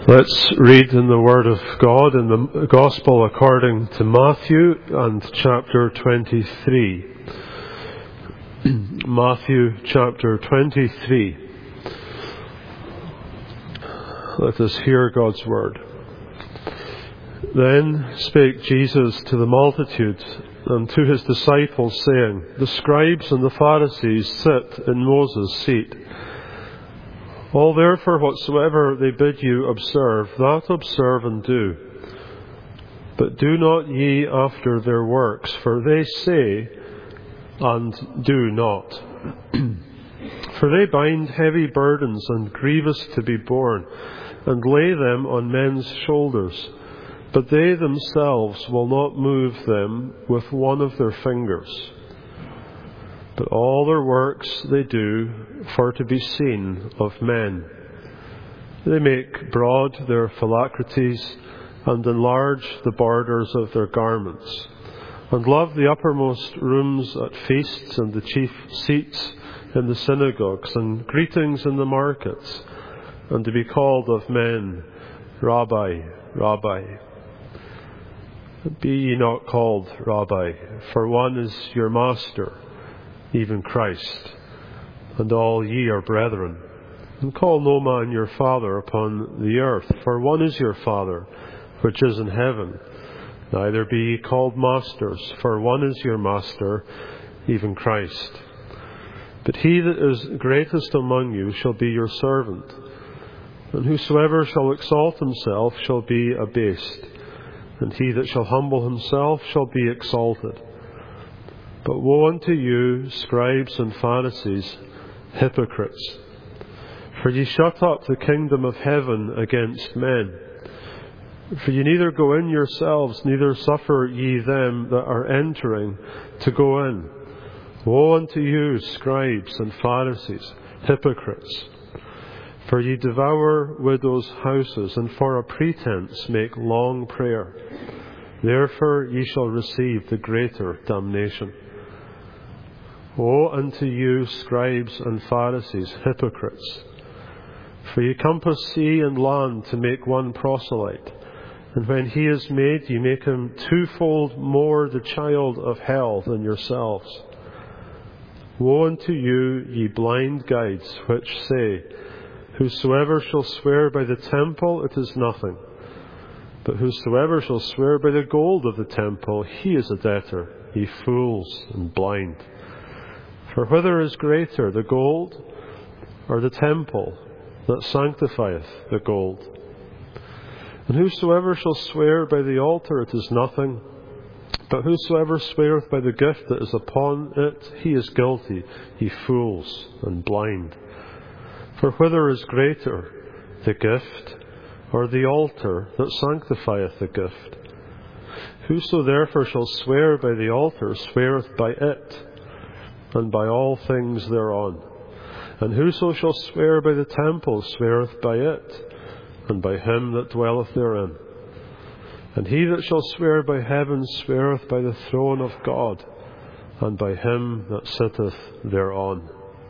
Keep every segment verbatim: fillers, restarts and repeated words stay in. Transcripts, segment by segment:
Let's read in the Word of God in the Gospel according to Matthew and chapter twenty-three. Matthew chapter twenty-three. Let us hear God's Word. Then spake Jesus to the multitudes and to his disciples, saying, The scribes and the Pharisees sit in Moses' seat. All therefore whatsoever they bid you observe, that observe and do. But do not ye after their works, for they say and do not. For they bind heavy burdens and grievous to be borne, and lay them on men's shoulders, but they themselves will not move them with one of their fingers. But all their works they do for to be seen of men. They make broad their phylacteries, and enlarge the borders of their garments, and love the uppermost rooms at feasts, and the chief seats in the synagogues, and greetings in the markets, and to be called of men, Rabbi, Rabbi. Be ye not called Rabbi, for one is your master, even Christ, and all ye are brethren. And call no man your father upon the earth, for one is your Father, which is in heaven. Neither be ye called masters, for one is your master, even Christ. But he that is greatest among you shall be your servant. And whosoever shall exalt himself shall be abased, and he that shall humble himself shall be exalted. But woe unto you, scribes and Pharisees, hypocrites! For ye shut up the kingdom of heaven against men. For ye neither go in yourselves, neither suffer ye them that are entering to go in. Woe unto you, scribes and Pharisees, hypocrites! For ye devour widows' houses, and for a pretence make long prayer. Therefore ye shall receive the greater damnation. Woe unto you, scribes and Pharisees, hypocrites! For ye compass sea and land to make one proselyte, and when he is made, ye make him twofold more the child of hell than yourselves. Woe unto you, ye blind guides, which say, Whosoever shall swear by the temple, it is nothing. But whosoever shall swear by the gold of the temple, he is a debtor, ye fools and blind. For whether is greater, the gold or the temple that sanctifieth the gold? And whosoever shall swear by the altar, it is nothing. But whosoever sweareth by the gift that is upon it, he is guilty, ye fools and blind. For whether is greater, the gift or the altar that sanctifieth the gift? Whoso therefore shall swear by the altar sweareth by it, and by all things thereon. And whoso shall swear by the temple sweareth by it, and by him that dwelleth therein. And he that shall swear by heaven sweareth by the throne of God, and by him that sitteth thereon.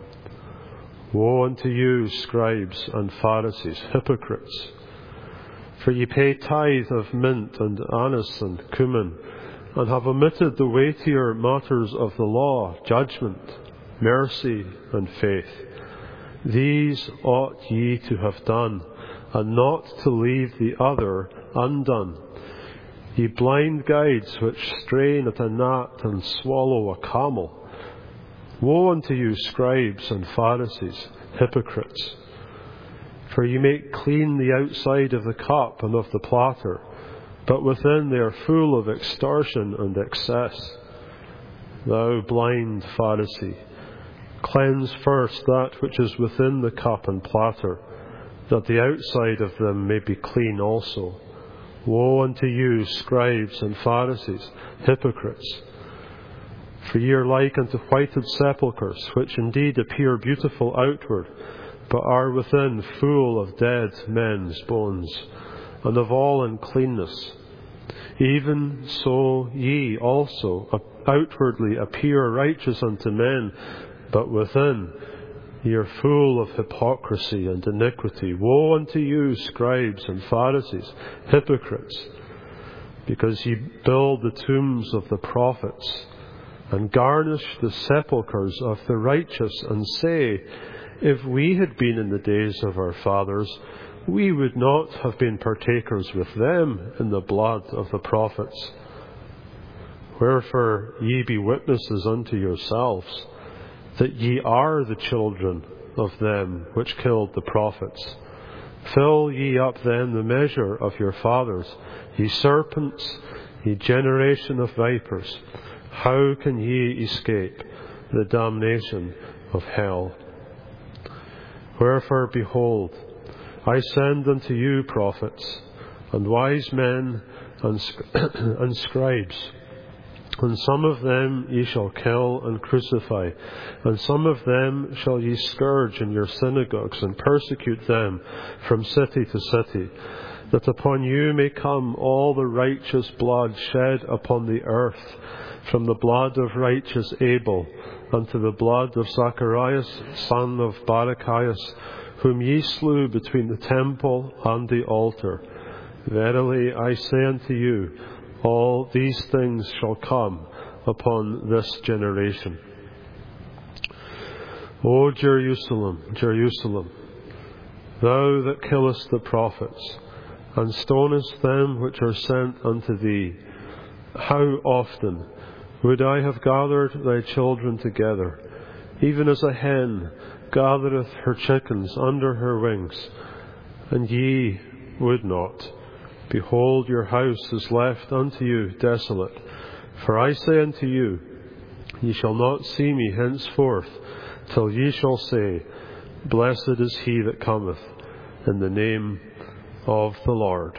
Woe unto you, scribes and Pharisees, hypocrites! For ye pay tithe of mint and anise and cumin, and have omitted the weightier matters of the law, judgment, mercy, and faith. These ought ye to have done, and not to leave the other undone. Ye blind guides, which strain at a gnat and swallow a camel. Woe unto you, scribes and Pharisees, hypocrites! For ye make clean the outside of the cup and of the platter, but within they are full of extortion and excess. Thou blind Pharisee, cleanse first that which is within the cup and platter, that the outside of them may be clean also. Woe unto you, scribes and Pharisees, hypocrites! For ye are like unto whited sepulchres, which indeed appear beautiful outward, but are within full of dead men's bones, and of all uncleanness. Even so ye also outwardly appear righteous unto men, but within Ye are full of hypocrisy and iniquity. Woe unto you, scribes and Pharisees, hypocrites, because ye build the tombs of the prophets, and garnish the sepulchres of the righteous, and say, If we had been in the days of our fathers, we would not have been partakers with them in the blood of the prophets. Wherefore ye be witnesses unto yourselves, that ye are the children of them which killed the prophets. Fill ye up then the measure of your fathers, ye serpents, ye generation of vipers. How can ye escape the damnation of hell? Wherefore, behold, I send unto you prophets, and wise men, and, and scribes. And some of them ye shall kill and crucify, and some of them shall ye scourge in your synagogues, and persecute them from city to city, that upon you may come all the righteous blood shed upon the earth, from the blood of righteous Abel unto the blood of Zacharias, son of Barachias, whom ye slew between the temple and the altar. Verily I say unto you, all these things shall come upon this generation. O Jerusalem, Jerusalem, thou that killest the prophets, and stonest them which are sent unto thee, how often would I have gathered thy children together, even as a hen gathereth her chickens under her wings, and ye would not. Behold, your house is left unto you desolate. For I say unto you, ye shall not see me henceforth, till ye shall say, Blessed is he that cometh in the name of the Lord.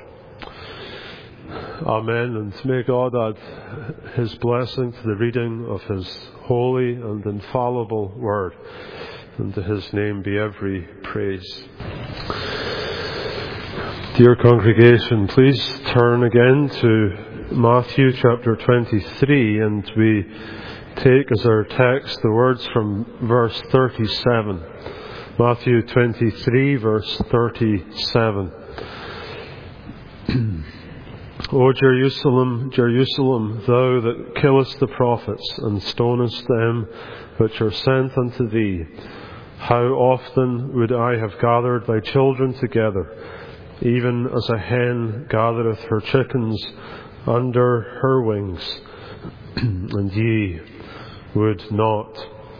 Amen. And may God add his blessing to the reading of his holy and infallible word. And to his name be every praise. Dear congregation, please turn again to Matthew chapter twenty-three, and we take as our text the words from verse thirty-seven. Matthew twenty-three, verse thirty-seven. O Jerusalem, Jerusalem, thou that killest the prophets, and stonest them which are sent unto thee, how often would I have gathered thy children together, even as a hen gathereth her chickens under her wings, and ye would not.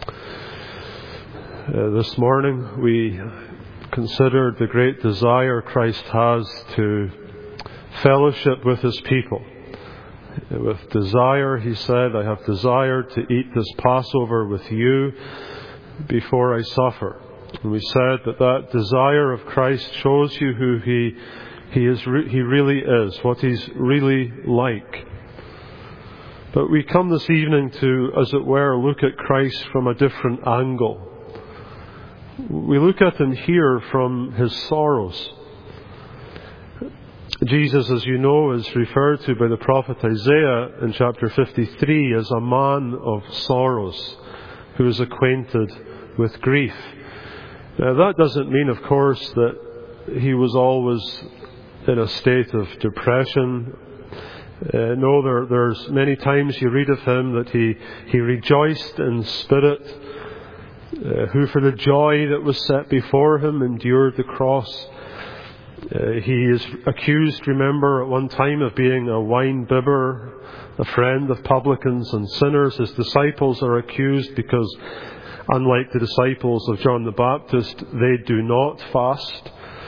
Uh, this morning we considered the great desire Christ has to fellowship with his people. With desire, he said, I have desired to eat this Passover with you before I suffer. And we said that that desire of Christ shows you who he he is re- he really is, what he's really like. But we come this evening to, as it were, look at Christ from a different angle. We look at him here from his sorrows. Jesus, as you know, is referred to by the prophet Isaiah in chapter fifty-three as a man of sorrows, who is acquainted with grief. Now, that doesn't mean, of course, that he was always in a state of depression. Uh, no, there, there's many times you read of him that he, he rejoiced in spirit, uh, who for the joy that was set before him endured the cross. Uh, he is accused, remember, at one time of being a wine bibber, a friend of publicans and sinners. His disciples are accused because, unlike the disciples of John the Baptist, they do not fast.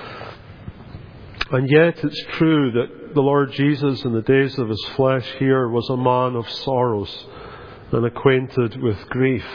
And yet it's true that the Lord Jesus in the days of his flesh here was a man of sorrows and acquainted with grief.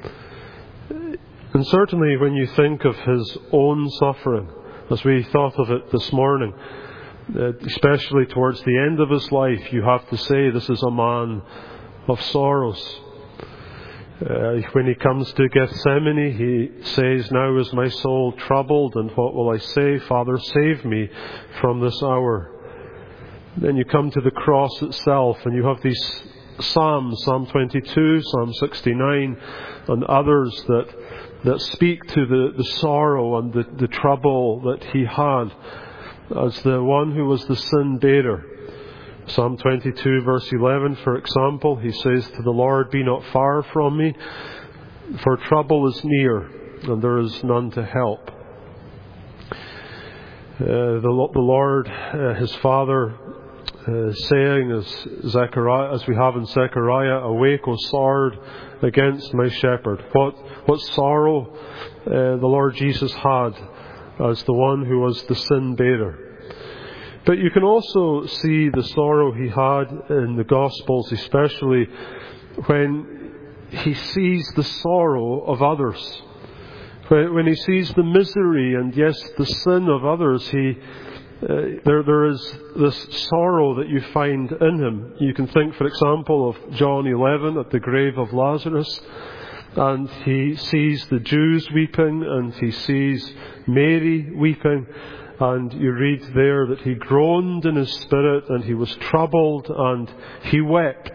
And certainly when you think of his own suffering, as we thought of it this morning, especially towards the end of his life, you have to say this is a man of sorrows. Uh, when he comes to Gethsemane, he says, Now is my soul troubled, and what will I say? Father, save me from this hour. Then you come to the cross itself, and you have these Psalms, Psalm twenty-two, Psalm sixty-nine, and others that that speak to the, the sorrow and the, the trouble that he had as the one who was the sin bearer. Psalm twenty-two verse eleven, for example, he says to the Lord, "Be not far from me, for trouble is near, and there is none to help." Uh, the, the Lord, uh, his Father, uh, saying, as Zechariah, as we have in Zechariah, "Awake, O sword, against my shepherd." What what sorrow uh, the Lord Jesus had as the one who was the sin bearer. But you can also see the sorrow he had in the Gospels, especially when he sees the sorrow of others. When, when he sees the misery and, yes, the sin of others, he uh, there there is this sorrow that you find in him. You can think, for example, of John eleven at the grave of Lazarus, and he sees the Jews weeping, and he sees Mary weeping. And you read there that he groaned in his spirit, and he was troubled, and he wept.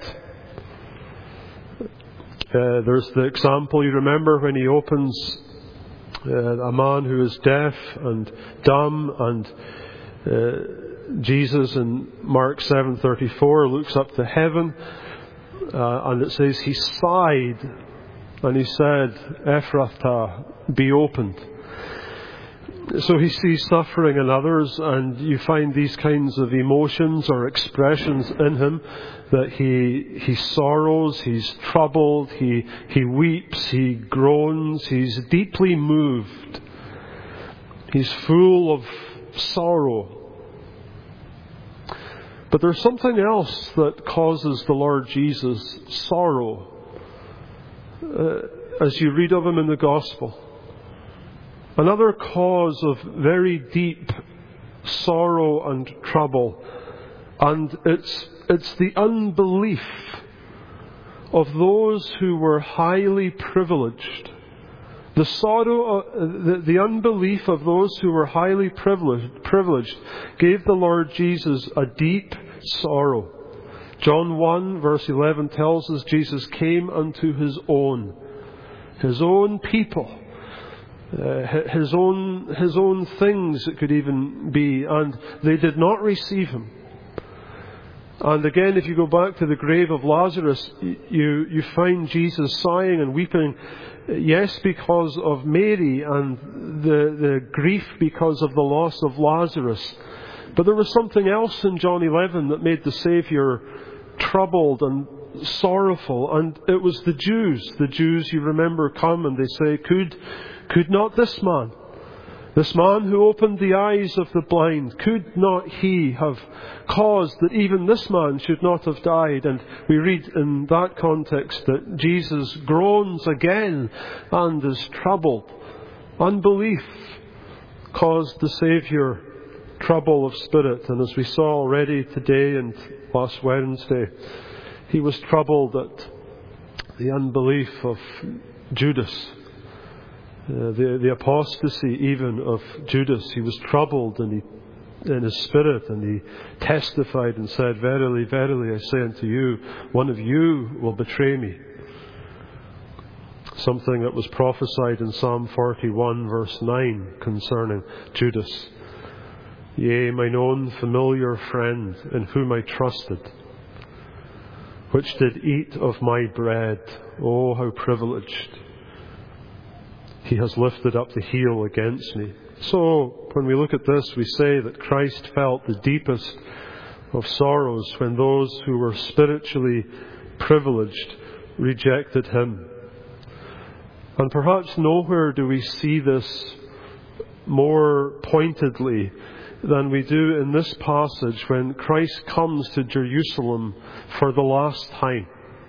Uh, there's the example, you remember, when he opens uh, a man who is deaf and dumb, and uh, Jesus in Mark seven thirty-four looks up to heaven, uh, and it says he sighed, and he said, "Ephrathah, be opened." So he sees suffering in others, and you find these kinds of emotions or expressions in him, that he he sorrows, he's troubled, he he weeps, he groans, he's deeply moved. He's full of sorrow. But there's something else that causes the Lord Jesus sorrow uh, as you read of him in the Gospel. Another cause of very deep sorrow and trouble, and it's it's the unbelief of those who were highly privileged. The sorrow, uh, the, the unbelief of those who were highly privileged, privileged gave the Lord Jesus a deep sorrow. John one verse eleven tells us Jesus came unto his own, his own people. Uh, his own his own things, it could even be, and they did not receive him. And again, if you go back to the grave of Lazarus, you you find Jesus sighing and weeping, yes, because of Mary and the the grief because of the loss of Lazarus. But there was something else in John eleven that made the Saviour troubled and sorrowful, and it was the Jews. The Jews, you remember, come and they say, Could Could not this man, this man who opened the eyes of the blind, could not he have caused that even this man should not have died? And we read in that context that Jesus groans again and is troubled. Unbelief caused the Saviour trouble of spirit. And as we saw already today and last Wednesday, he was troubled at the unbelief of Judas. Uh, the, the apostasy even of Judas. He was troubled in, he, in his spirit, and he testified and said, "Verily, verily, I say unto you, one of you will betray me." Something that was prophesied in Psalm forty-one verse nine concerning Judas. "Yea, mine own familiar friend, in whom I trusted, which did eat of my bread, oh, how privileged. He has lifted up the heel against me." So, when we look at this, we say that Christ felt the deepest of sorrows when those who were spiritually privileged rejected him. And perhaps nowhere do we see this more pointedly than we do in this passage when Christ comes to Jerusalem for the last time.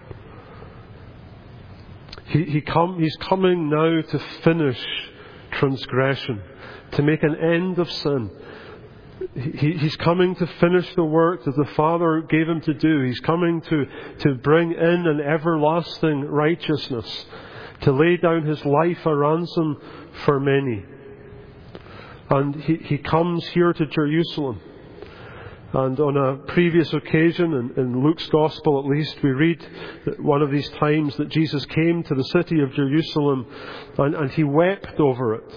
He, he come, he's coming now to finish transgression, to make an end of sin. He, he's coming to finish the work that the Father gave him to do. He's coming to, to bring in an everlasting righteousness, to lay down his life a ransom for many. And he, he comes here to Jerusalem. And on a previous occasion, in, in Luke's Gospel at least, we read that one of these times that Jesus came to the city of Jerusalem and, and he wept over it.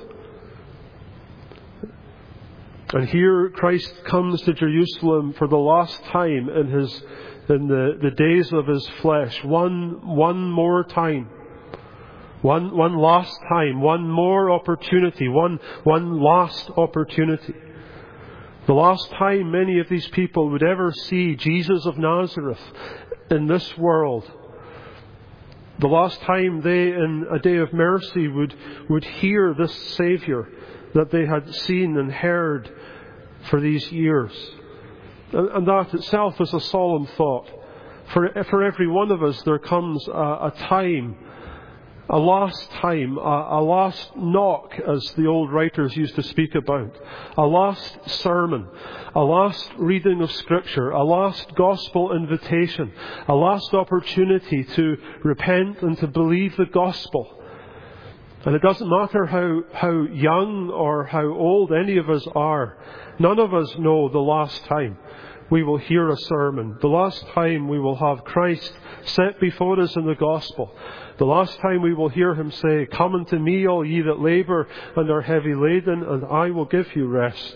And here Christ comes to Jerusalem for the last time in his in the, the days of his flesh. One one more time. One one last time. One more opportunity. One one last opportunity. The last time many of these people would ever see Jesus of Nazareth in this world. The last time they, in a day of mercy, would, would hear this Saviour that they had seen and heard for these years. And, and that itself is a solemn thought. For, for every one of us there comes a, a time, a last time, a, a last knock, as the old writers used to speak about. A last sermon, a last reading of Scripture, a last gospel invitation, a last opportunity to repent and to believe the gospel. And it doesn't matter how, how young or how old any of us are. None of us know the last time we will hear a sermon. The last time we will have Christ set before us in the gospel. The last time we will hear him say, "Come unto me, all ye that labour and are heavy laden, and I will give you rest."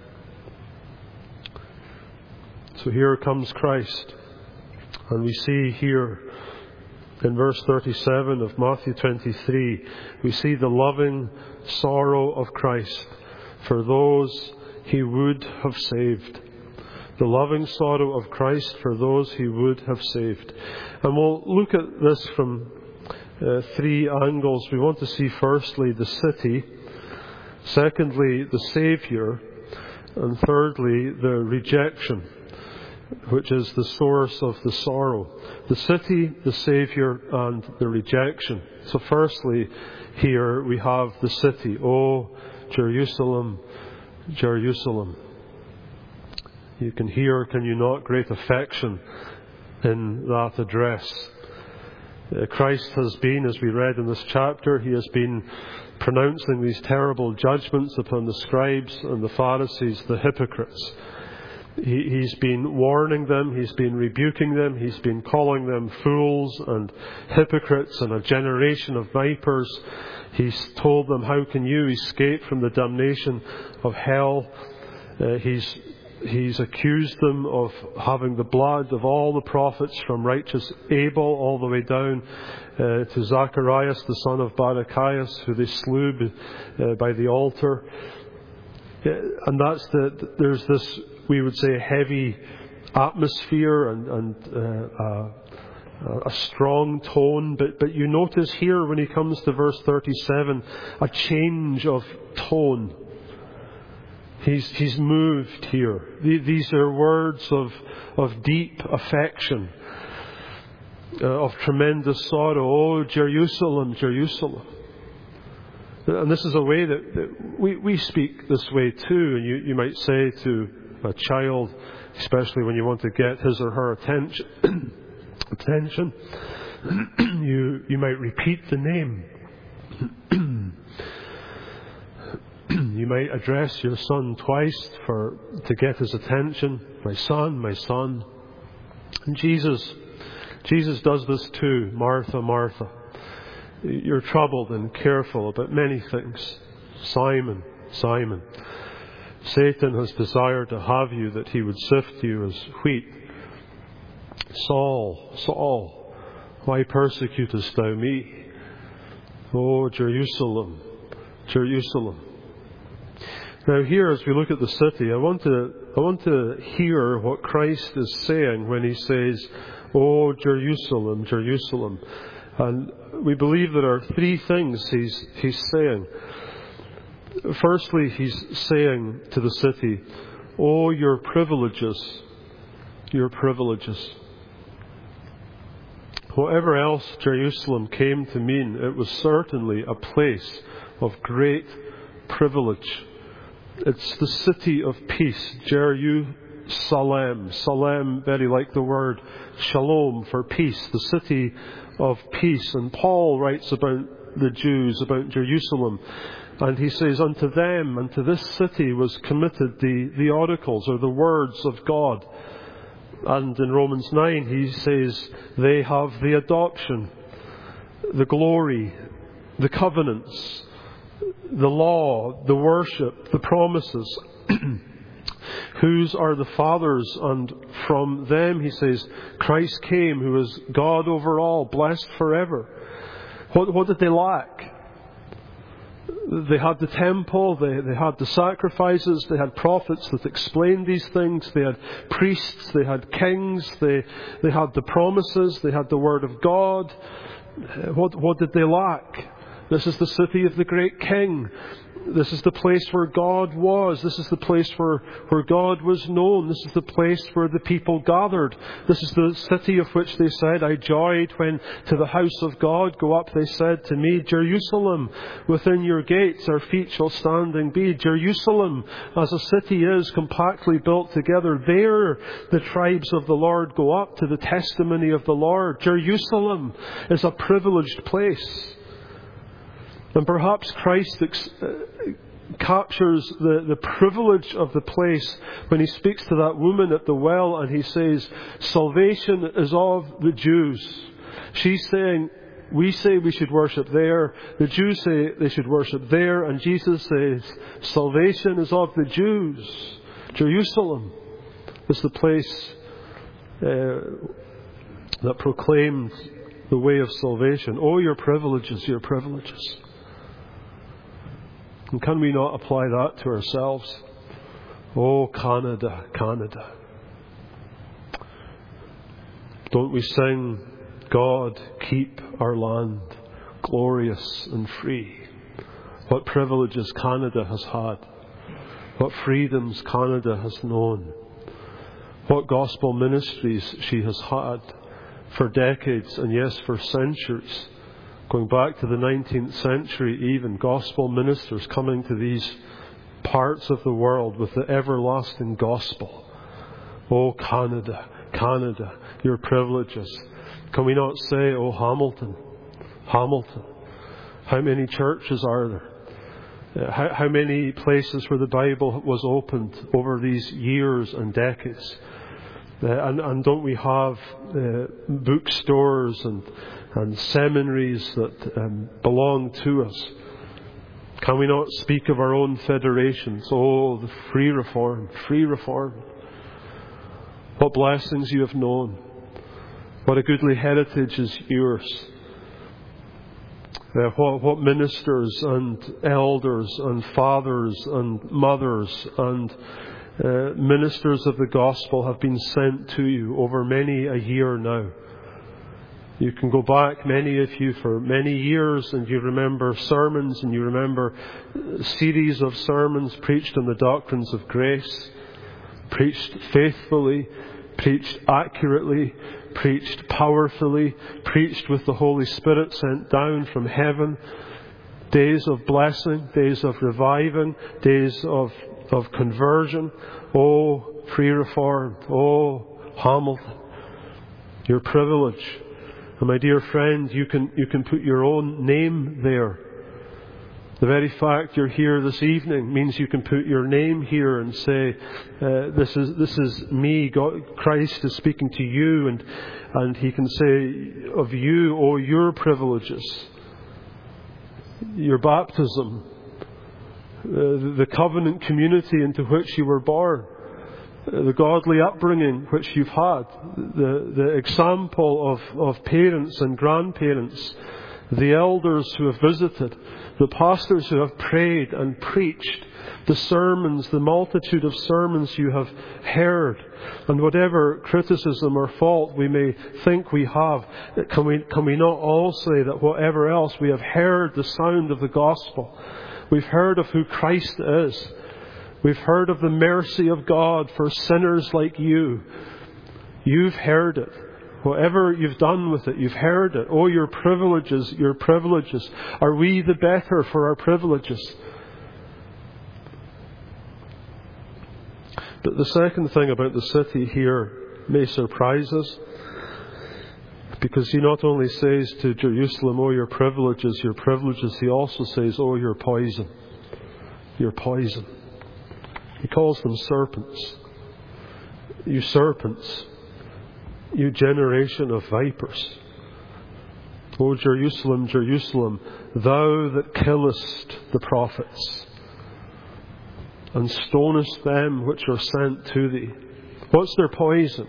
So here comes Christ. And we see here in verse thirty-seven of Matthew twenty-three, we see the loving sorrow of Christ for those he would have saved. The loving sorrow of Christ for those he would have saved. And we'll look at this from uh, three angles. We want to see firstly the city, secondly the Saviour, and thirdly the rejection, which is the source of the sorrow. The city, the Saviour, and the rejection. So firstly, here we have the city. "O Jerusalem, Jerusalem." You can hear, can you not, great affection in that address. Uh, Christ has been, as we read in this chapter, he has been pronouncing these terrible judgments upon the scribes and the Pharisees, the hypocrites. He, he's been warning them, he's been rebuking them, he's been calling them fools and hypocrites and a generation of vipers. He's told them, how can you escape from the damnation of hell? Uh, he's He's accused them of having the blood of all the prophets, from righteous Abel all the way down uh, to Zacharias, the son of Barachias, who they slew uh, by the altar. Uh, and that's the, there's this, we would say, heavy atmosphere and, and uh, uh, a strong tone. But, but you notice here when he comes to verse thirty-seven, a change of tone. He's, he's moved here. These are words of, of deep affection, uh, of tremendous sorrow. "Oh, Jerusalem, Jerusalem." And this is a way that, that we, we speak this way too. And you, you might say to a child, especially when you want to get his or her attention, attention, you, you might repeat the name. You might address your son twice for to get his attention. "My son, my son." And Jesus, Jesus does this too. "Martha, Martha, you're troubled and careful about many things. Simon, Simon, Satan has desired to have you, that he would sift you as wheat. Saul, Saul, why persecutest thou me? O Jerusalem, Jerusalem." Now here, as we look at the city, I want to I want to hear what Christ is saying when he says, "O Jerusalem, Jerusalem." And we believe there are three things he's he's saying. Firstly, he's saying to the city, "Oh, your privileges, your privileges." Whatever else Jerusalem came to mean, it was certainly a place of great privilege. It's the city of peace, Jerusalem. Salem, very like the word shalom, for peace, the city of peace. And Paul writes about the Jews, about Jerusalem, And he says, unto them, unto this city was committed the, the oracles, or the words of God. And in Romans nine he says, they have the adoption, the glory, the covenants, the law, the worship, the promises. Whose are the fathers, and from them, he says, Christ came, who is God over all, blessed forever. What, what did they lack? They had the temple, they, they had the sacrifices, they had prophets that explained these things, they had priests, they had kings, they, they had the promises, they had the Word of God. What, what did they lack? This is the city of the great King. This is the place where God was. This is the place where, where God was known. This is the place where the people gathered. This is the city of which they said, I joyed when to the house of God go up. They said to me, Jerusalem, within your gates our feet shall standing be. Jerusalem, as a city is compactly built together, there the tribes of the Lord go up to the testimony of the Lord. Jerusalem is a privileged place. And perhaps Christ ex- uh, captures the, the privilege of the place when he speaks to that woman at the well and he says, salvation is of the Jews. She's saying, we say we should worship there. The Jews say they should worship there. And Jesus says, salvation is of the Jews. Jerusalem is the place uh, that proclaims the way of salvation. Oh, your privileges, your privileges. And can we not apply that to ourselves? Oh, Canada, Canada. Don't we sing, God, keep our land glorious and free? What privileges Canada has had. What freedoms Canada has known. What gospel ministries she has had for decades and yes, for centuries. Going back to the nineteenth century even, gospel ministers coming to these parts of the world with the everlasting gospel. Oh, Canada, Canada, your privileges. Can we not say, oh, Hamilton, Hamilton, how many churches are there? How, how many places where the Bible was opened over these years and decades? Uh, and, and don't we have uh, bookstores and, and seminaries that um, belong to us? Can we not speak of our own federations? Oh, the free reform, free reform. What blessings you have known. What a goodly heritage is yours. Uh, what, what ministers and elders and fathers and mothers and uh, ministers of the gospel have been sent to you over many a year now. You can go back, many of you, for many years, and you remember sermons and you remember a series of sermons preached on the doctrines of grace, preached faithfully, preached accurately, preached powerfully, preached with the Holy Spirit sent down from heaven. Days of blessing, days of reviving, days of, of conversion. Oh, free reform. Oh, Hamilton. Your privilege. And my dear friend, you can, you can put your own name there. The very fact you're here this evening means you can put your name here and say, uh, this is this is me. God, Christ is speaking to you, and and He can say of you, oh, your privileges, your baptism, uh, the covenant community into which you were born, uh, the godly upbringing which you've had, the the example of of parents and grandparents, the elders who have visited, the pastors who have prayed and preached, the sermons, the multitude of sermons you have heard, and whatever criticism or fault we may think we have, can we, can we not all say that whatever else, we have heard the sound of the gospel. We've heard of who Christ is. We've heard of the mercy of God for sinners like you. You've heard it. Whatever you've done with it, you've heard it. Oh, your privileges, your privileges. Are we the better for our privileges? But the second thing about the city here may surprise us, because He not only says to Jerusalem, oh, your privileges, your privileges, He also says, oh, your poison. your poison. He calls them serpents. You serpents, you generation of vipers. O Jerusalem, Jerusalem, thou that killest the prophets, and stonest them which are sent to thee. What's their poison?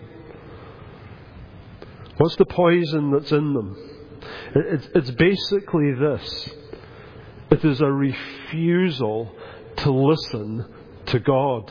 What's the poison that's in them? It's, it's basically this. It is a refusal to listen to God.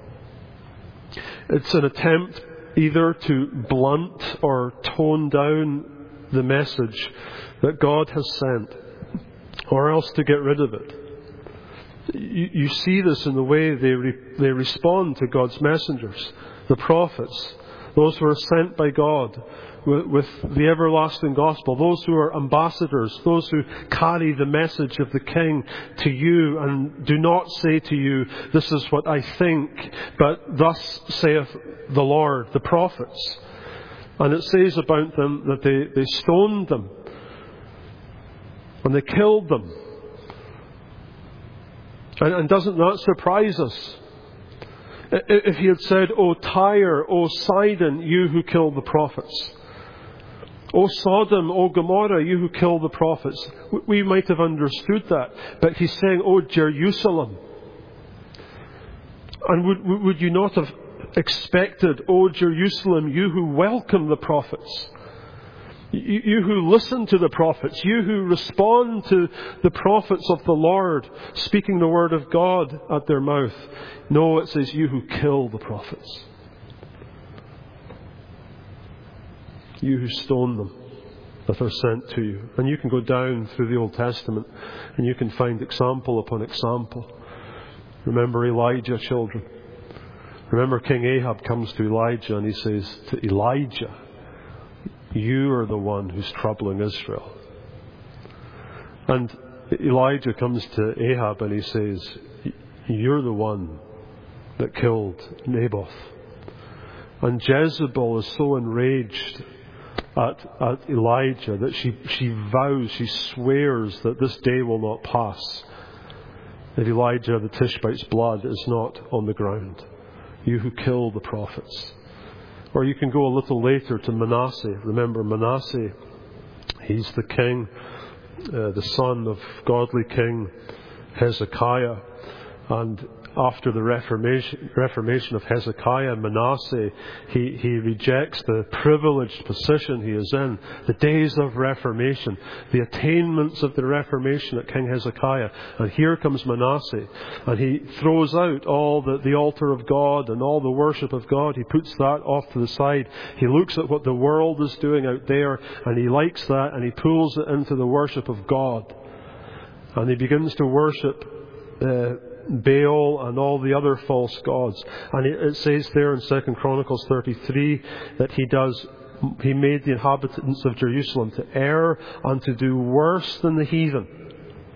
It's an attempt either to blunt or tone down the message that God has sent, or else to get rid of it. You, you see this in the way they re, they respond to God's messengers, the prophets, those who are sent by God with, with the everlasting gospel, those who are ambassadors, those who carry the message of the King to you and do not say to you, this is what I think, but thus saith the Lord, the prophets. And it says about them that they, they stoned them and they killed them. And, and doesn't that surprise us? If he had said, O Tyre, O Sidon, you who killed the prophets, O Sodom, O Gomorrah, you who killed the prophets, we might have understood that. But he's saying, O Jerusalem. And would, would you not have expected, O Jerusalem, you who welcome the prophets, you, you who listen to the prophets, you who respond to the prophets of the Lord, speaking the word of God at their mouth. No, it says, you who kill the prophets. You who stone them that are sent to you. And you can go down through the Old Testament and you can find example upon example. Remember Elijah, children. Remember King Ahab comes to Elijah and he says to Elijah, you are the one who's troubling Israel. And Elijah comes to Ahab and he says, you're the one that killed Naboth. And Jezebel is so enraged at, at Elijah that she, she vows, she swears that this day will not pass if Elijah the Tishbite's blood is not on the ground. You who kill the prophets. Or you can go a little later to Manasseh. Remember Manasseh, he's the king, uh, the son of godly King Hezekiah. And after the Reformation, Reformation of Hezekiah, Manasseh, he, he rejects the privileged position he is in. The days of Reformation, the attainments of the Reformation at King Hezekiah. And here comes Manasseh, and he throws out all the, the altar of God and all the worship of God. He puts that off to the side. He looks at what the world is doing out there, and he likes that, and he pulls it into the worship of God. And he begins to worship uh, Baal and all the other false gods. And it says there in Second Chronicles thirty-three that he does, he made the inhabitants of Jerusalem to err and to do worse than the heathen.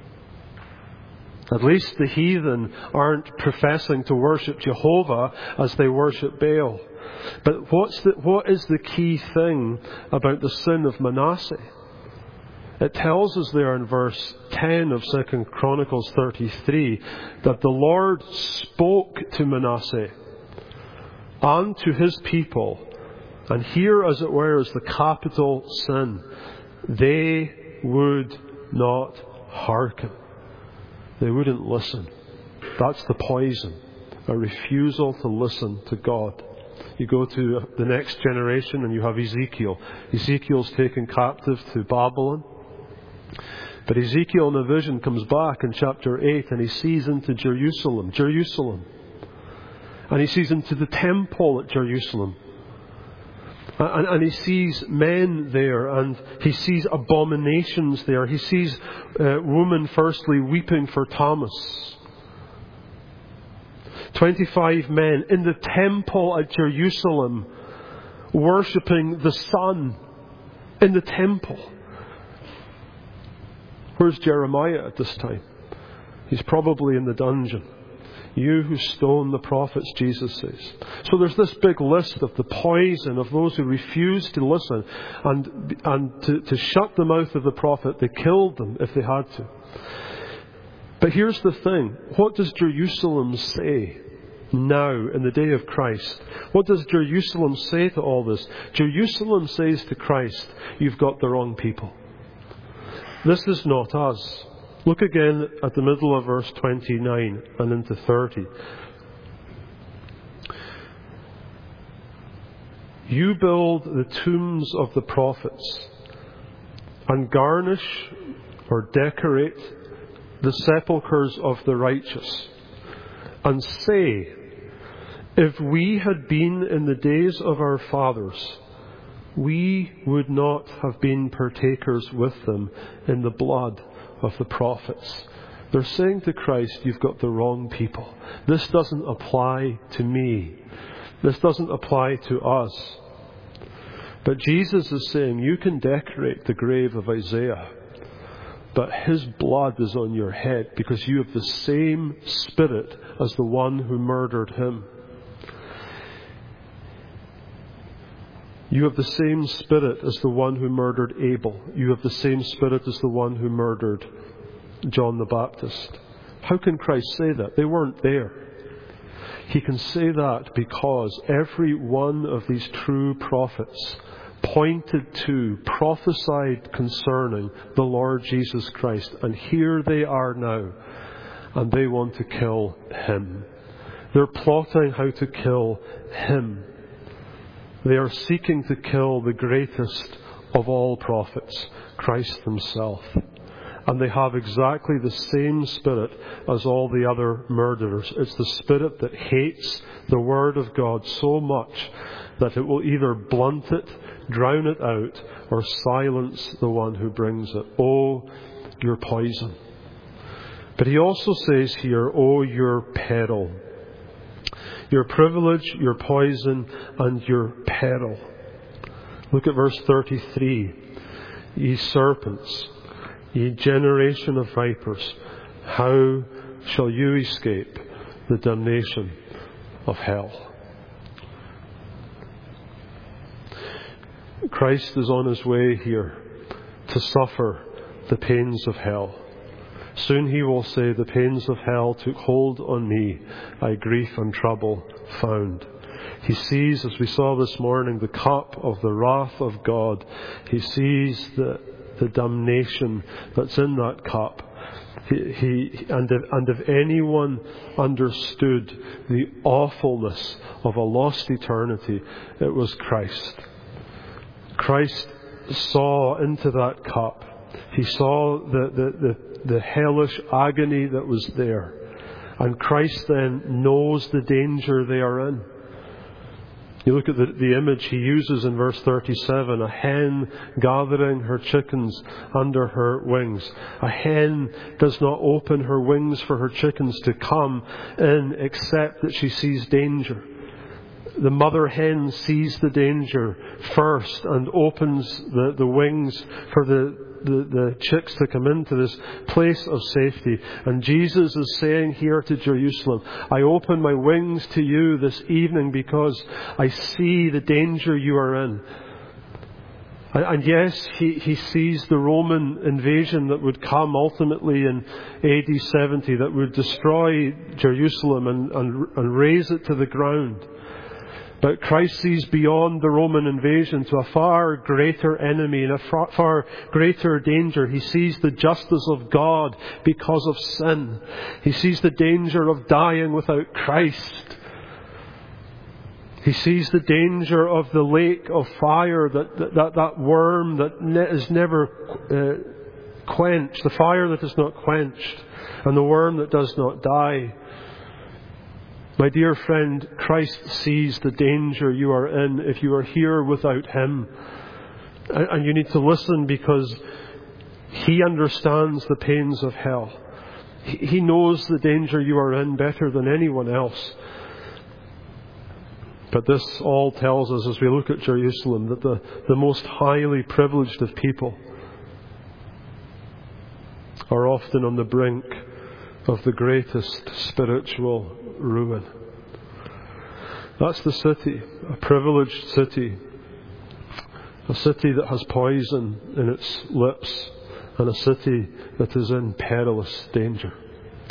At least the heathen aren't professing to worship Jehovah as they worship Baal. But what's the, what is the key thing about the sin of Manasseh? It tells us there in verse ten of Second Chronicles thirty-three that the Lord spoke to Manasseh and to his people, and here as it were is the capital sin. They would not hearken. They wouldn't listen. That's the poison. A refusal to listen to God. You go to the next generation and you have Ezekiel. Ezekiel's taken captive to Babylon. But Ezekiel in a vision comes back in chapter eight and he sees into Jerusalem, Jerusalem. And he sees into the temple at Jerusalem. And, and he sees men there and he sees abominations there. He sees uh, women firstly weeping for Thomas. twenty-five men in the temple at Jerusalem worshipping the sun in the temple. Where's Jeremiah at this time? He's probably in the dungeon. You who stone the prophets, Jesus says. So there's this big list of the poison of those who refuse to listen, and and to, to shut the mouth of the prophet, they killed them if they had to. But here's the thing. What does Jerusalem say now in the day of Christ? What does Jerusalem say to all this? Jerusalem says to Christ, you've got the wrong people. This is not us. Look again at the middle of verse twenty-nine and into thirty. You build the tombs of the prophets and garnish or decorate the sepulchres of the righteous, and say, if we had been in the days of our fathers, we would not have been partakers with them in the blood of the prophets. They're saying to Christ, you've got the wrong people. This doesn't apply to me. This doesn't apply to us. But Jesus is saying, you can decorate the grave of Isaiah, but his blood is on your head because you have the same spirit as the one who murdered him. You have the same spirit as the one who murdered Abel. You have the same spirit as the one who murdered John the Baptist. How can Christ say that? They weren't there. He can say that because every one of these true prophets pointed to, prophesied concerning the Lord Jesus Christ. And here they are now, and they want to kill him. They're plotting how to kill him. They are seeking to kill the greatest of all prophets, Christ himself. And they have exactly the same spirit as all the other murderers. It's the spirit that hates the Word of God so much that it will either blunt it, drown it out, or silence the one who brings it. Oh, your poison. But he also says here, oh, your peril. Your privilege, your poison, and your peril. Look at verse thirty-three. Ye serpents, ye generation of vipers, how shall you escape the damnation of hell? Christ is on his way here to suffer the pains of hell. Soon he will say, the pains of hell took hold on me, I grief and trouble found. He sees, as we saw this morning, the cup of the wrath of God. He sees the, the damnation that's in that cup. He, he, and, if, and if anyone understood the awfulness of a lost eternity, it was Christ. Christ saw into that cup. He saw the, the, the, the hellish agony that was there. And Christ then knows the danger they are in. You look at the, the image he uses in verse thirty-seven, a hen gathering her chickens under her wings. A hen does not open her wings for her chickens to come in except that she sees danger. The mother hen sees the danger first and opens the, the wings for the The, the chicks to come into this place of safety. And Jesus is saying here to Jerusalem, I open my wings to you this evening because I see the danger you are in. And, and yes, he, he sees the Roman invasion that would come ultimately in A D seventy, that would destroy Jerusalem and, and, and raze it to the ground. But Christ sees beyond the Roman invasion to a far greater enemy and a far, far greater danger. He sees the justice of God because of sin. He sees the danger of dying without Christ. He sees the danger of the lake of fire, that that, that, that worm that ne- is never uh, quenched, the fire that is not quenched, and the worm that does not die. My dear friend, Christ sees the danger you are in if you are here without him. And you need to listen because he understands the pains of hell. He knows the danger you are in better than anyone else. But this all tells us as we look at Jerusalem that the, the most highly privileged of people are often on the brink of the greatest spiritual ruin. That's the city, a privileged city, a city that has poison in its lips, and a city that is in perilous danger.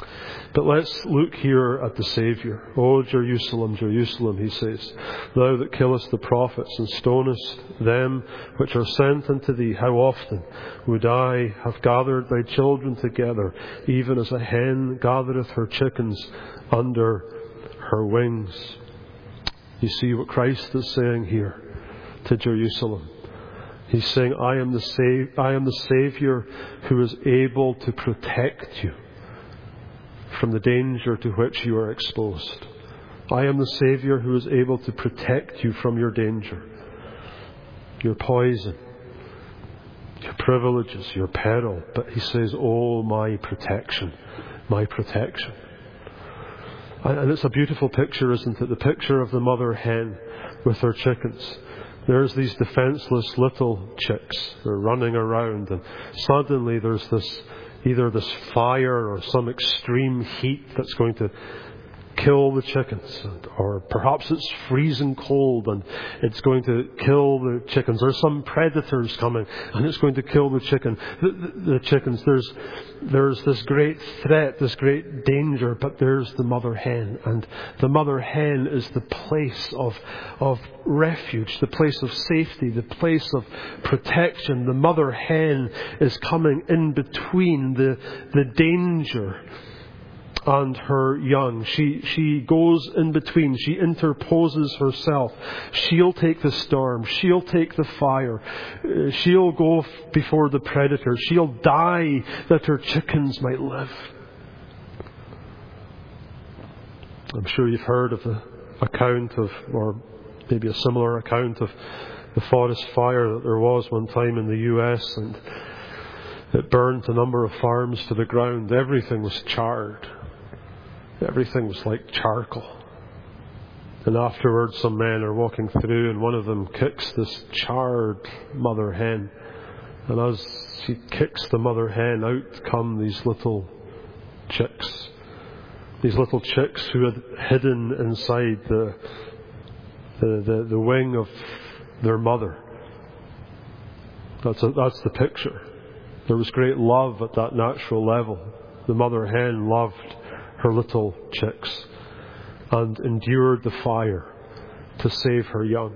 But let's look here at the Saviour. O Jerusalem, Jerusalem, he says, thou that killest the prophets and stonest them which are sent unto thee, how often would I have gathered thy children together, even as a hen gathereth her chickens under her wings. You see what Christ is saying here to Jerusalem. He's saying, I am the Sav- I am the Saviour who is able to protect you from the danger to which you are exposed. I am the Saviour who is able to protect you from your danger, your poison, your privileges, your peril. But he says, oh, my protection, my protection. And it's a beautiful picture, isn't it? The picture of the mother hen with her chickens. There's these defenseless little chicks. They're running around, and suddenly there's this, either this fire or some extreme heat that's going to kill the chickens, or perhaps it's freezing cold and it's going to kill the chickens. There's some predators coming and it's going to kill the chicken, the, the, the chickens. There's there's this great threat, this great danger, but there's the mother hen, and the mother hen is the place of of refuge, the place of safety, the place of protection. The mother hen is coming in between the the danger and her young. She she goes in between. She interposes herself. She'll take the storm. She'll take the fire. Uh, she'll go f- before the predator. She'll die that her chickens might live. I'm sure you've heard of the account of, or maybe a similar account of, the forest fire that there was one time in the U S, and it burned a number of farms to the ground. Everything was charred. Everything was like charcoal. And afterwards some men are walking through, and one of them kicks this charred mother hen. And as she kicks the mother hen, out come these little chicks. These little chicks who had hidden inside the the, the, the wing of their mother. That's a, that's the picture. There was great love at that natural level. The mother hen loved her little chicks and endured the fire to save her young.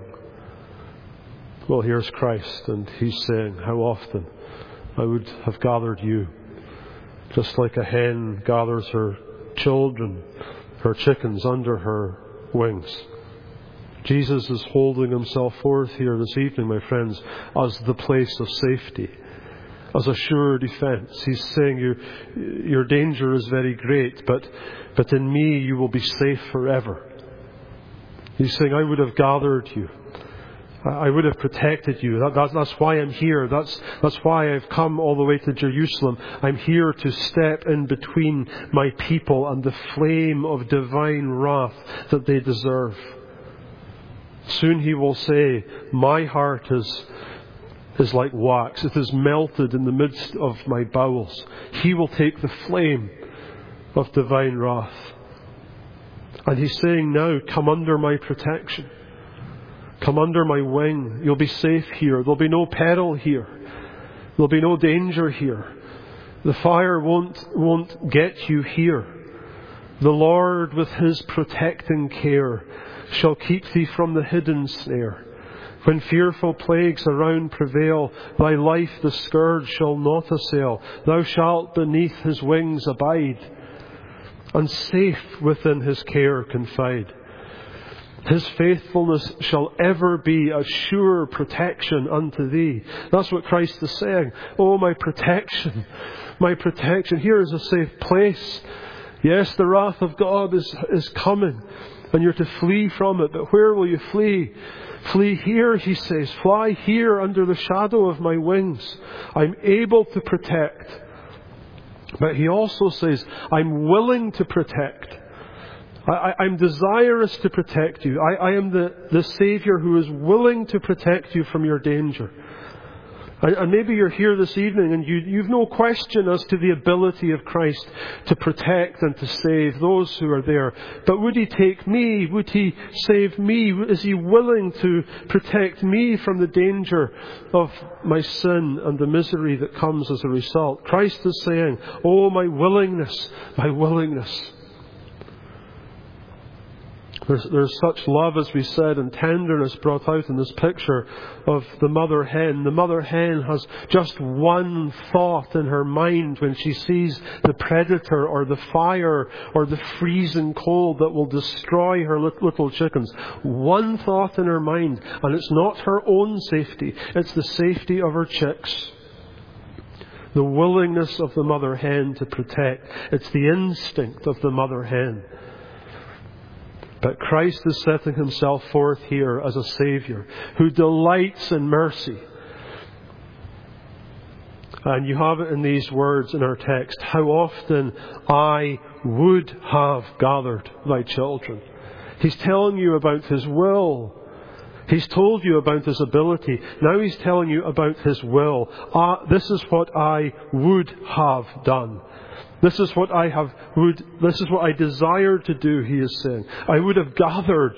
Well, here's Christ, and he's saying, how often I would have gathered you, just like a hen gathers her children, her chickens, under her wings. Jesus is holding himself forth here this evening, my friends, as the place of safety, as a sure defence. He's saying your, your danger is very great, but, but in me you will be safe forever. He's saying, I would have gathered you. I would have protected you. That, that, that's why I'm here. That's, that's why I've come all the way to Jerusalem. I'm here to step in between my people and the flame of divine wrath that they deserve. Soon he will say, my heart is, is like wax. It is melted in the midst of my bowels. He will take the flame of divine wrath. And he's saying now, come under my protection. Come under my wing. You'll be safe here. There'll be no peril here. There'll be no danger here. The fire won't, won't get you here. The Lord with his protecting care shall keep thee from the hidden snare. When fearful plagues around prevail, thy life the scourge shall not assail. Thou shalt beneath his wings abide, and safe within his care confide. His faithfulness shall ever be a sure protection unto thee. That's what Christ is saying. Oh, my protection, my protection. Here is a safe place. Yes, the wrath of God is, is coming, and you're to flee from it. But where will you flee? Flee here, he says. Fly here under the shadow of my wings. I'm able to protect. But he also says, I'm willing to protect. I, I'm desirous to protect you. I, I am the, the Saviour who is willing to protect you from your danger. And maybe you're here this evening and you, you've no question as to the ability of Christ to protect and to save those who are there. But would He take me? Would He save me? Is He willing to protect me from the danger of my sin and the misery that comes as a result? Christ is saying, oh, my willingness, my willingness. There's, there's such love, as we said, and tenderness brought out in this picture of the mother hen. The mother hen has just one thought in her mind when she sees the predator or the fire or the freezing cold that will destroy her little chickens. One thought in her mind, and it's not her own safety, it's the safety of her chicks. The willingness of the mother hen to protect. It's the instinct of the mother hen. But Christ is setting Himself forth here as a Saviour who delights in mercy. And you have it in these words in our text. How often I would have gathered thy children. He's telling you about His will. He's told you about His ability. Now He's telling you about His will. Uh, this is what I would have done. This is what I have would this is what I desire to do, He is saying. I would have gathered.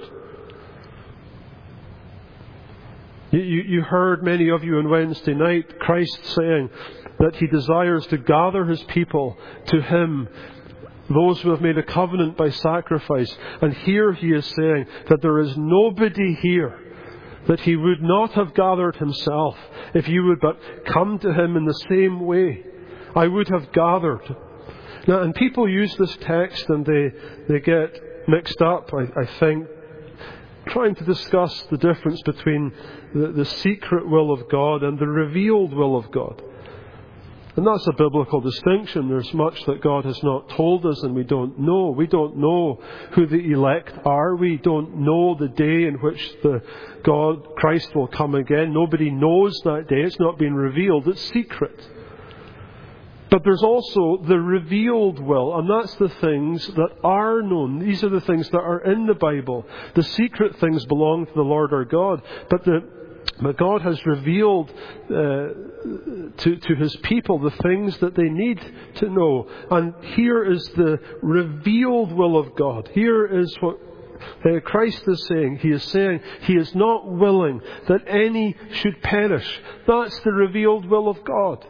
You, you, you heard, many of you, on Wednesday night, Christ saying that He desires to gather His people to Him, those who have made a covenant by sacrifice. And here He is saying that there is nobody here that He would not have gathered Himself if you would but come to Him in the same way. I would have gathered. Now, and people use this text and they, they get mixed up, I, I think, trying to discuss the difference between the, the secret will of God and the revealed will of God. And that's a biblical distinction. There's much that God has not told us and we don't know. We don't know who the elect are. We don't know the day in which the God, Christ will come again. Nobody knows that day. It's not been revealed. It's secret. But there's also the revealed will, and that's the things that are known. These are the things that are in the Bible. The secret things belong to the Lord our God, but the but God has revealed uh, to to His people the things that they need to know. And here is the revealed will of God. Here is what Uh, Christ is saying. He is saying He is not willing that any should perish. That's the revealed will of God.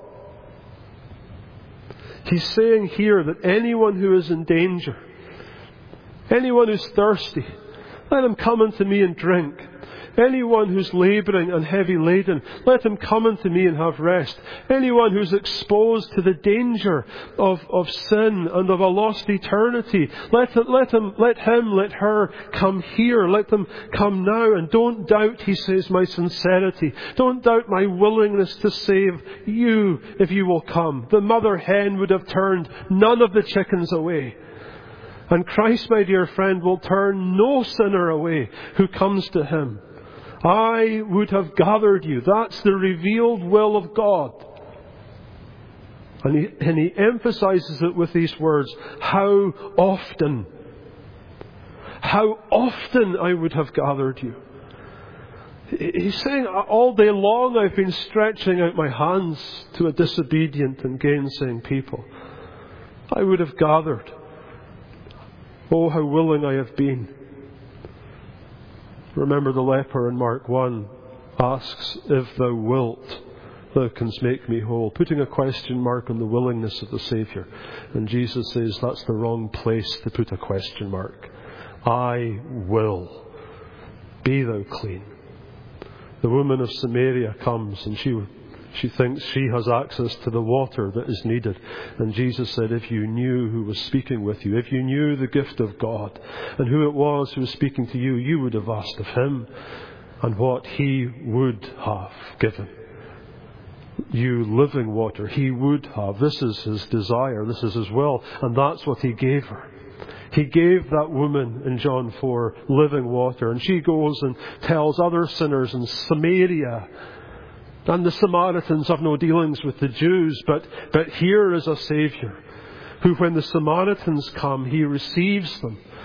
He's saying here that anyone who is in danger, anyone who's thirsty, let him come unto me and drink. Anyone who's labouring and heavy laden, let him come unto me and have rest. Anyone who's exposed to the danger of, of sin and of a lost eternity, let, let him, let him, let her come here. Let them come now. And don't doubt, he says, my sincerity. Don't doubt my willingness to save you if you will come. The mother hen would have turned none of the chickens away. And Christ, my dear friend, will turn no sinner away who comes to Him. I would have gathered you. That's the revealed will of God. And he, and he emphasizes it with these words, how often, how often I would have gathered you. He's saying, all day long I've been stretching out my hands to a disobedient and gainsaying people. I would have gathered. Oh, how willing I have been. Remember the leper in Mark one asks, if thou wilt, thou canst make me whole. Putting a question mark on the willingness of the Saviour. And Jesus says that's the wrong place to put a question mark. I will. Be thou clean. The woman of Samaria comes and she She thinks she has access to the water that is needed. And Jesus said, if you knew who was speaking with you, if you knew the gift of God and who it was who was speaking to you, you would have asked of Him and what He would have given. You living water, He would have. This is His desire. This is His will. And that's what He gave her. He gave that woman in John four living water. And she goes and tells other sinners in Samaria. And the Samaritans have no dealings with the Jews, but, but here is a Saviour who, when the Samaritans come, He receives them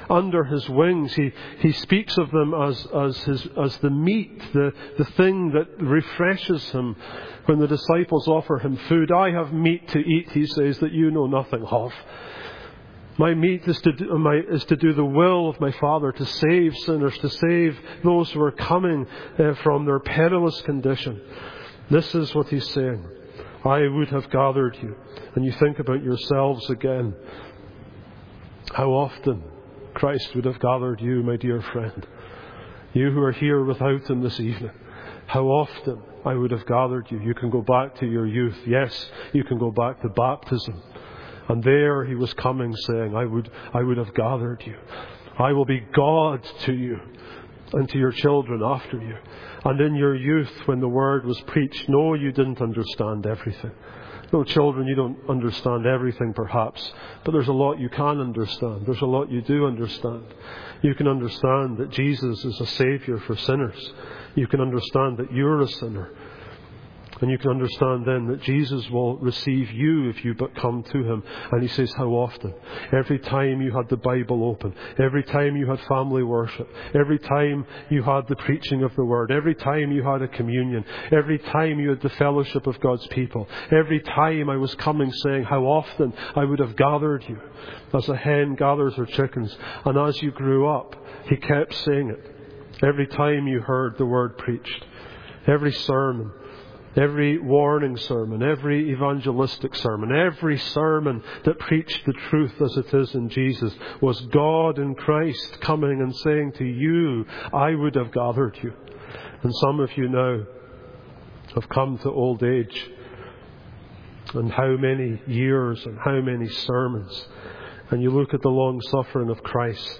under his wings. He, he speaks of them as, as, his, as the meat, the, the thing that refreshes him. When the disciples offer him food, I have meat to eat, he says, that you know nothing of. My meat is to, do, my, is to do the will of my Father, to save sinners, to save those who are coming uh, from their perilous condition. This is what he's saying. I would have gathered you. And you think about yourselves again. How often Christ would have gathered you, my dear friend. You who are here without him this evening. How often I would have gathered you. You can go back to your youth. Yes, you can go back to baptism. And there he was coming saying, I would, I would have gathered you. I will be God to you and to your children after you. And in your youth, when the word was preached, no, you didn't understand everything. No, children, you don't understand everything perhaps, but there's a lot you can understand. There's a lot you do understand. You can understand that Jesus is a Saviour for sinners. You can understand that you're a sinner. And you can understand then that Jesus will receive you if you but come to him. And he says, how often? Every time you had the Bible open, every time you had family worship, every time you had the preaching of the word, every time you had a communion, every time you had the fellowship of God's people, every time I was coming saying how often I would have gathered you as a hen gathers her chickens. And as you grew up, he kept saying it. Every time you heard the word preached, every sermon, every warning sermon, every evangelistic sermon, every sermon that preached the truth as it is in Jesus was God in Christ coming and saying to you, I would have gathered you. And some of you now have come to old age. And how many years and how many sermons. And you look at the long suffering of Christ.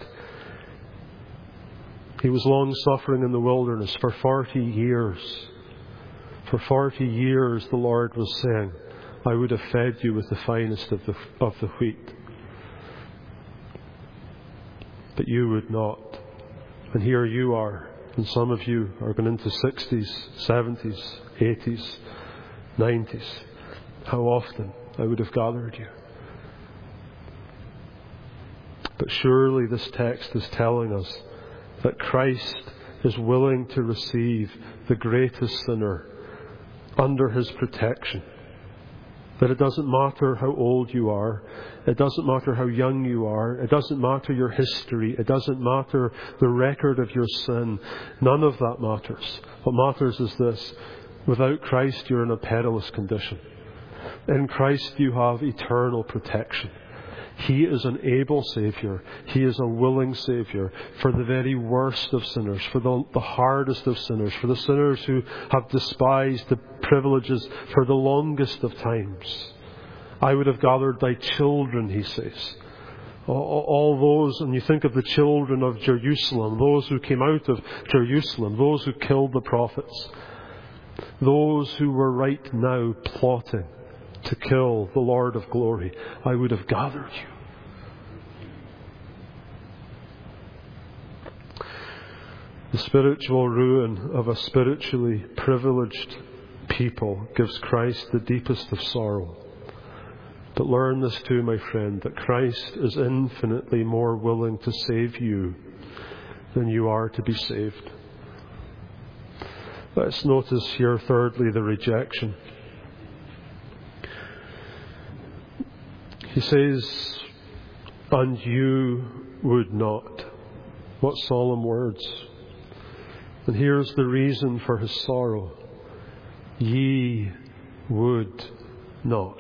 He was long suffering in the wilderness for forty years. For forty years the Lord was saying, I would have fed you with the finest of the, of the wheat. But you would not. And here you are. And some of you are going into sixties, seventies, eighties, nineties. How often I would have gathered you. But surely this text is telling us that Christ is willing to receive the greatest sinner under his protection. That it doesn't matter how old you are. It doesn't matter how young you are. It doesn't matter your history. It doesn't matter the record of your sin. None of that matters. What matters is this. Without Christ, you're in a perilous condition. In Christ, you have eternal protection. He is an able Saviour. He is a willing Saviour for the very worst of sinners, for the, the hardest of sinners, for the sinners who have despised the privileges for the longest of times. I would have gathered thy children, he says. All, all those, and you think of the children of Jerusalem, those who came out of Jerusalem, those who killed the prophets, those who were right now plotting to kill the Lord of glory. I would have gathered you. The spiritual ruin of a spiritually privileged people gives Christ the deepest of sorrow. But learn this too, my friend, that Christ is infinitely more willing to save you than you are to be saved. Let's notice here, thirdly, the rejection. He says, and you would not. What solemn words. And here's the reason for his sorrow. Ye would not.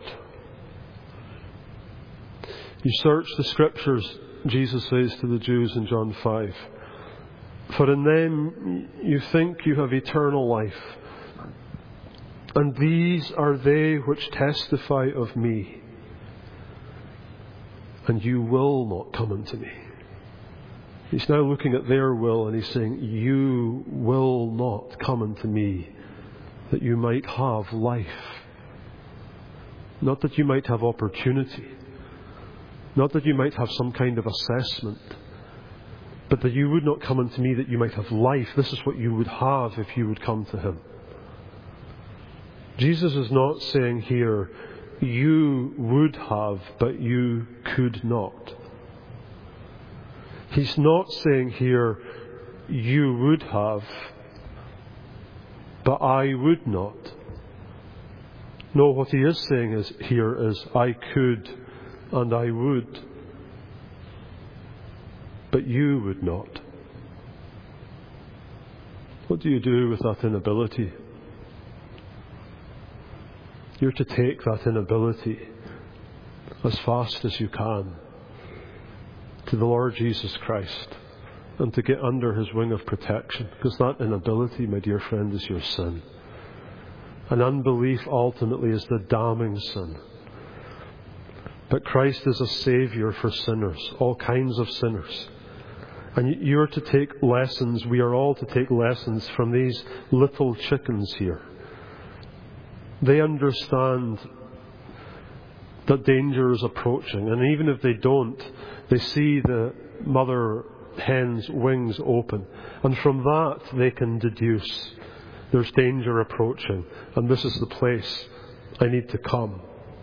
You search the Scriptures, Jesus says to the Jews in John five. For in them you think you have eternal life. And these are they which testify of me. And you will not come unto me. He's now looking at their will and he's saying, you will not come unto me that you might have life. Not that you might have opportunity. Not that you might have some kind of assessment. But that you would not come unto me that you might have life. This is what you would have if you would come to him. Jesus is not saying here, you would have, but you could not. He's not saying here, you would have, but I would not. No, what he is saying is here is, I could and I would, but you would not. What do you do with that inability? You're to take that inability as fast as you can to the Lord Jesus Christ and to get under his wing of protection, because that inability, my dear friend, is your sin. And unbelief ultimately is the damning sin. But Christ is a Saviour for sinners, all kinds of sinners. And you're to take lessons, we are all to take lessons from these little chickens here. They understand that danger is approaching, and even if they don't, they see the mother hen's wings open, and from that they can deduce there's danger approaching, and this is the place I need to come.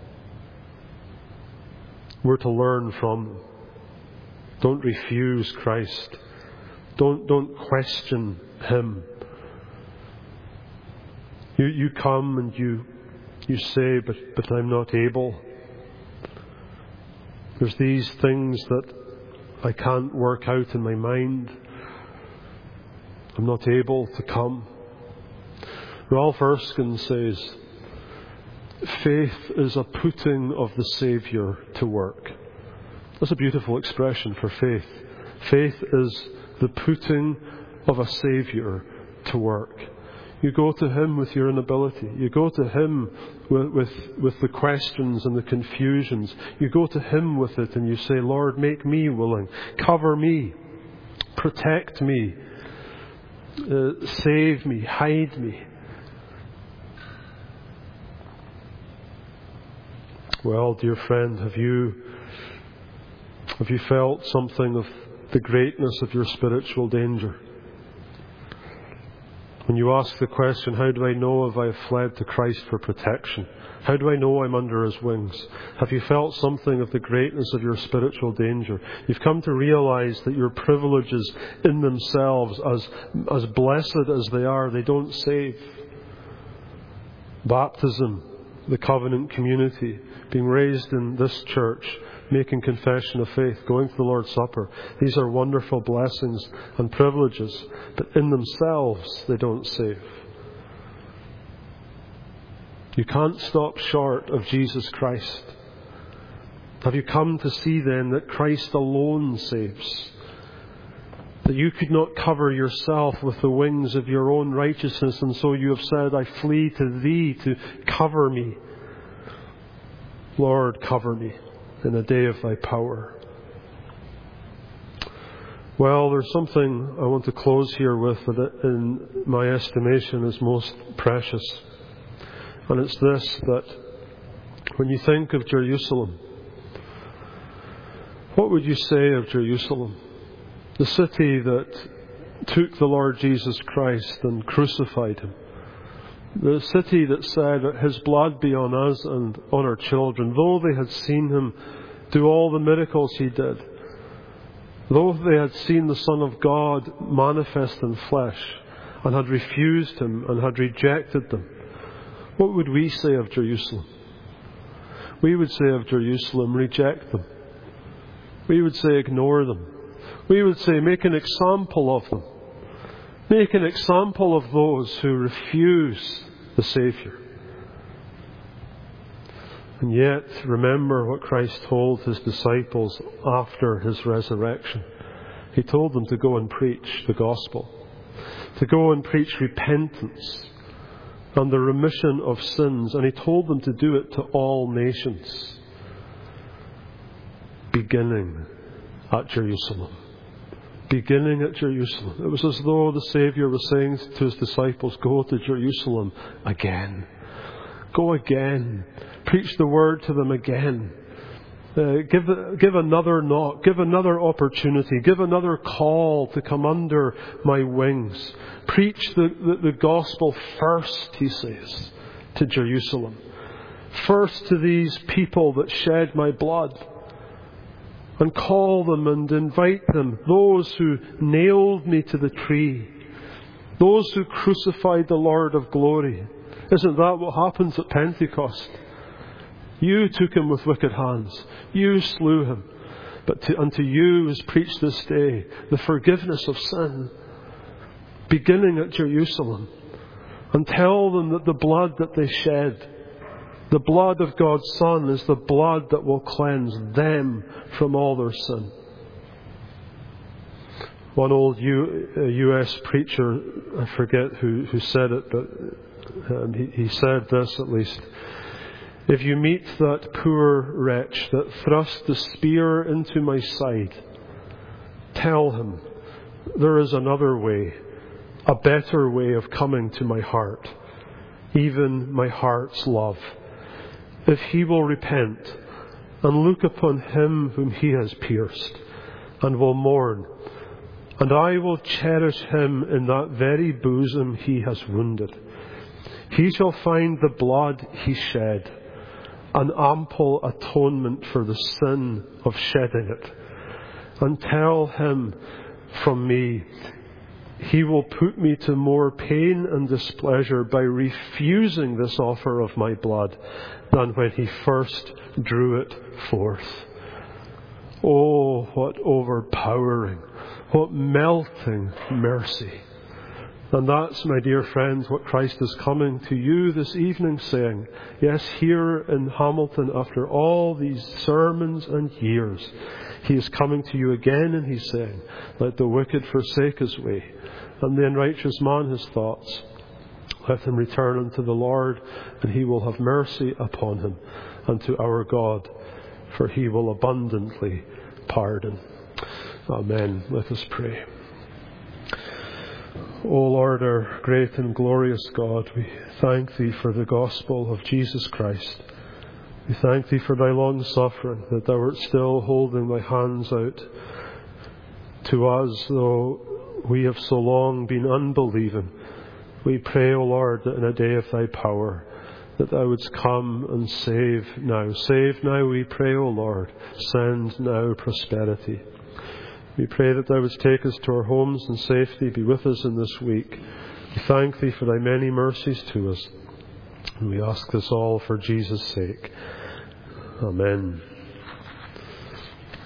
We're to learn from them. Don't refuse Christ. Don't don't question him. You you come and you you say, but but I'm not able. There's these things that I can't work out in my mind. I'm not able to come. Ralph Erskine says, faith is a putting of the Saviour to work. That's a beautiful expression for faith. Faith is the putting of a Saviour to work. You go to him with your inability. You go to him with, with, with the questions and the confusions. You go to him with it and you say, Lord, make me willing. Cover me. Protect me. Uh, save me. Hide me. Well, dear friend, have you have you felt something of the greatness of your spiritual danger? When you ask the question, how do I know if I have fled to Christ for protection? How do I know I'm under his wings? Have you felt something of the greatness of your spiritual danger? You've come to realize that your privileges in themselves, as, as blessed as they are, they don't save. Baptism, the covenant community, being raised in this church, making confession of faith, going to the Lord's Supper. These are wonderful blessings and privileges, but in themselves they don't save. You can't stop short of Jesus Christ. Have you come to see then that Christ alone saves? That you could not cover yourself with the wings of your own righteousness, and so you have said, I flee to thee to cover me. Lord, cover me in the day of thy power. Well, there's something I want to close here with that in my estimation is most precious. And it's this, that when you think of Jerusalem, what would you say of Jerusalem? The city that took the Lord Jesus Christ and crucified him. The city that said that his blood be on us and on our children. Though they had seen him do all the miracles he did, though they had seen the Son of God manifest in flesh and had refused him and had rejected them, what would we say of Jerusalem? We would say of Jerusalem, reject them. We would say, ignore them. We would say, make an example of them. Make an example of those who refuse the Saviour. And yet, remember what Christ told his disciples after his resurrection. He told them to go and preach the gospel, to go and preach repentance and the remission of sins, and he told them to do it to all nations, beginning at Jerusalem. Beginning at Jerusalem. It was as though the Saviour was saying to his disciples, go to Jerusalem again. Go again. Preach the word to them again. Uh, give, give another knock. Give another opportunity. Give another call to come under my wings. Preach the, the, the gospel first, he says, to Jerusalem. First to these people that shed my blood. and call them and invite them, those who nailed me to the tree, those who crucified the Lord of glory. Isn't that what happens at Pentecost? You took him with wicked hands. You slew him. But to, unto you is preached this day the forgiveness of sin, beginning at Jerusalem. And tell them that the blood that they shed, the blood of God's Son, is the blood that will cleanse them from all their sin. One old U, uh, U S preacher, I forget who, who said it, but um, he, he said this at least. If you meet that poor wretch that thrust the spear into my side, tell him there is another way, a better way of coming to my heart, even my heart's love. If he will repent and look upon him whom he has pierced, and will mourn, and I will cherish him in that very bosom he has wounded, he shall find the blood he shed, an ample atonement for the sin of shedding it. And tell him from me, he will put me to more pain and displeasure by refusing this offer of my blood than when he first drew it forth. Oh, what overpowering, what melting mercy. And that's, my dear friends, what Christ is coming to you this evening saying. Yes, here in Hamilton, after all these sermons and years, he is coming to you again, and he's saying, let the wicked forsake his way, and the unrighteous man his thoughts. Let him return unto the Lord, and he will have mercy upon him, and to our God, for he will abundantly pardon. Amen. Let us pray. O Lord, our great and glorious God, we thank thee for the gospel of Jesus Christ. We thank thee for thy long suffering, that thou art still holding thy hands out to us, though we have so long been unbelieving. We pray, O Lord, that in a day of thy power, that thou wouldst come and save now. Save now, we pray, O Lord. Send now prosperity. We pray that thou wouldst take us to our homes in safety, be with us in this week. We thank thee for thy many mercies to us. And we ask this all for Jesus' sake. Amen.